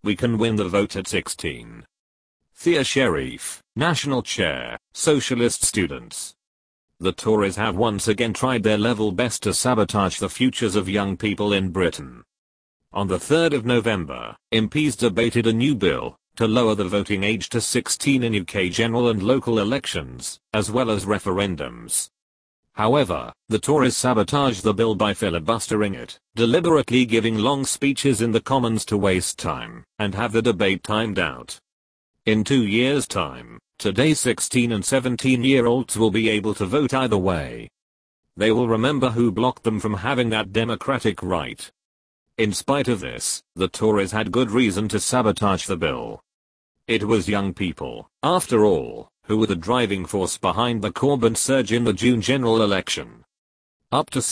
we can win the vote at 16. Thea Sharif, National Chair, Socialist Students. The Tories have once again tried their level best to sabotage the futures of young people in Britain. On the 3rd of November, MPs debated a new bill to lower the voting age to 16 in UK general and local elections, as well as referendums. However, the Tories sabotaged the bill by filibustering it, deliberately giving long speeches in the Commons to waste time, and have the debate timed out. In 2 years' time, today's 16 and 17-year-olds will be able to vote either way. They will remember who blocked them from having that democratic right. In spite of this, the Tories had good reason to sabotage the bill. It was young people, after all, who were the driving force behind the Corbyn surge in the June general election. Up to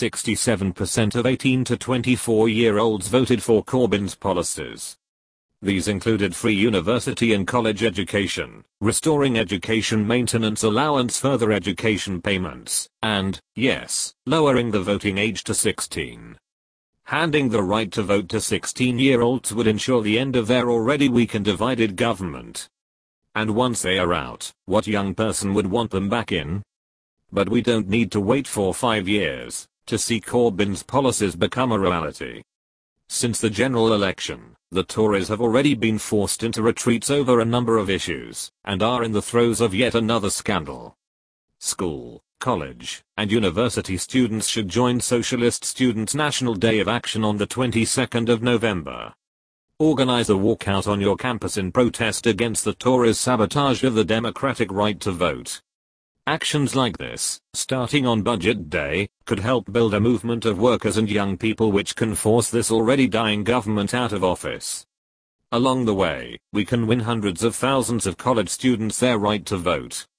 67% of 18 to 24-year-olds voted for Corbyn's policies. These included free university and college education, restoring education maintenance allowance, further education payments, and, yes, lowering the voting age to 16. Handing the right to vote to 16-year-olds would ensure the end of their already weak and divided government. And once they are out, what young person would want them back in? But we don't need to wait for 5 years to see Corbyn's policies become a reality. Since the general election, the Tories have already been forced into retreats over a number of issues, and are in the throes of yet another scandal. School, college, and university students should join Socialist Students' National Day of Action on the 22nd of November. Organize a walkout on your campus in protest against the Tories' sabotage of the democratic right to vote. Actions like this, starting on Budget Day, could help build a movement of workers and young people which can force this already dying government out of office. Along the way, we can win hundreds of thousands of college students their right to vote.